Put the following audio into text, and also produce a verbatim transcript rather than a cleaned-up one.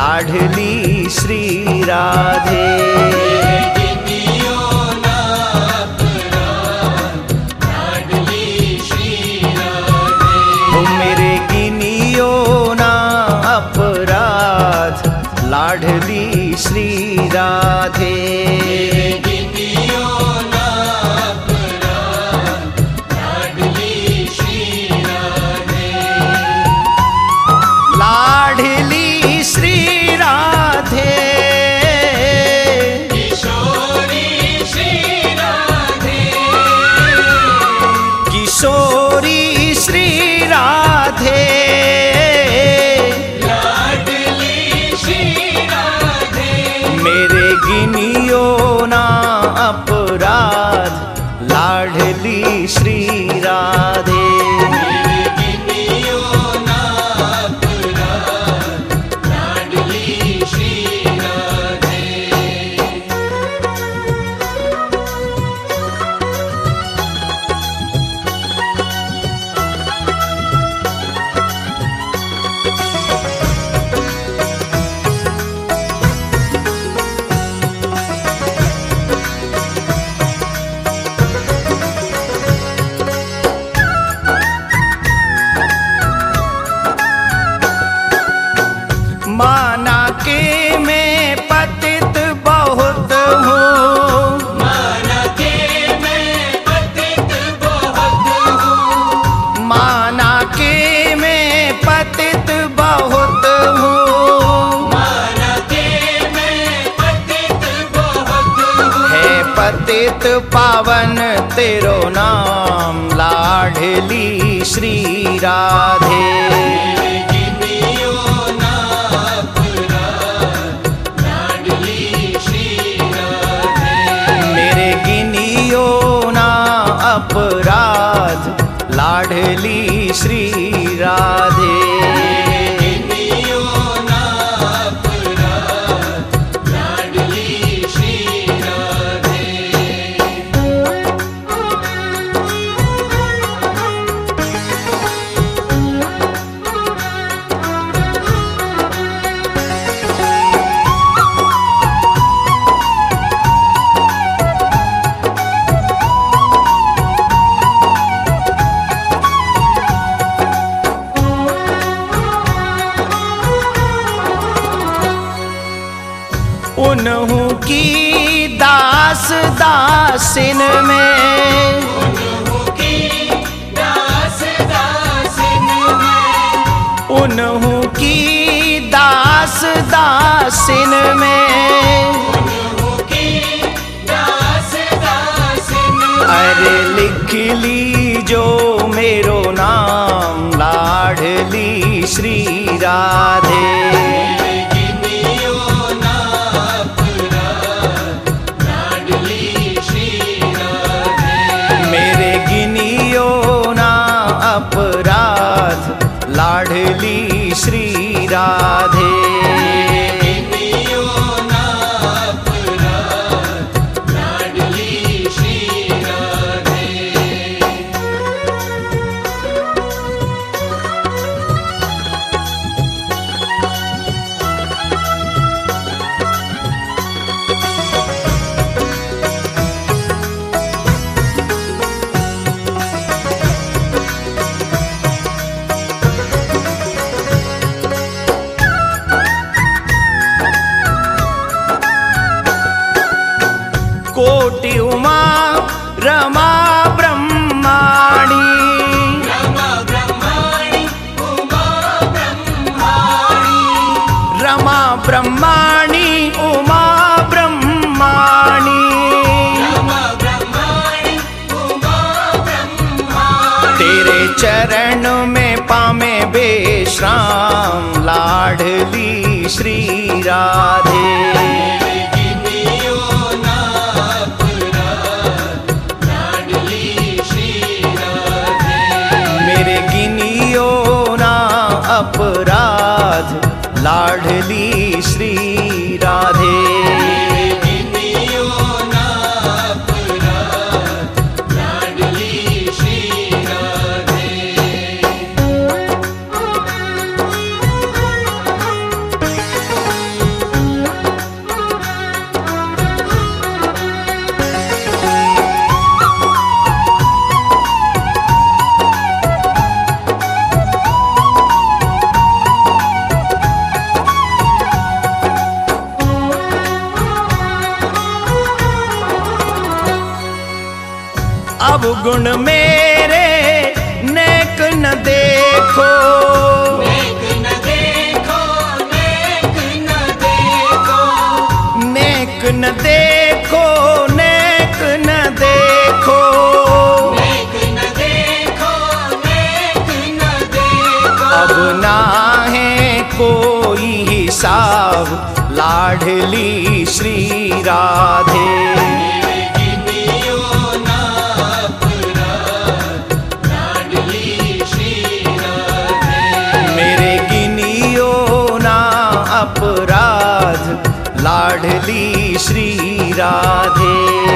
लाडली श्री राधे। मेरे गिनियो ना अपराध लाडली श्री राधे। लाडली श्री राधे किशोरी श्री राधे, किशोरी श्री राधे लाडली श्री राधे। मेरे गिनियो ना अपराध लाडली श्री राधे। माना के मैं पतित बहुत हूँ, माना के मैं पतित बहुत हूँ, माना के मैं पतित बहुत हूँ, माना के मैं पतित बहुत हूँ। है पतित पावन तेरो नाम लाडली श्री राधे। अपराध लाडली श्री राधे। गिनियो ना अपराध लाडली श्री राधे। उन्हू की दास दासिन में, उन्हू की दास दासिन में, उन्हू की दास दासिन में, उन्हू की दास दासिन में। अरे लिख ली जो मेरो नाम लाडली श्री राधे। अपराध लाडली श्री राधे। गिनियो ना अपराध लाडली श्री राधे। कोटि उमा रमा ब्रह्माणी, रमा ब्रह्माणी उमा ब्रह्माणी, रमा ब्रह्माणी उमा ब्रह्माणी, रमा ब्रह्माणी उमा ब्रह्माणी। तेरे चरण में पामे बेश्राम लाडली श्री राधे। अपराध लाडली श्री राधे। गिनियो ना अपराध लाडली श्री राधे। अवगुण मेरे नेक न देखो, नेक न देखो, नेक न देखो, नेक न देखो, नेक न देखो, नेक न देखो, नेक न देखो। अब ना है कोई हिसाब लाडली श्री राधे। मेरे गिनियो ना अपराध लाडली श्री राधे। मेरे गिनियो ना अपराध लाडली श्री राधे।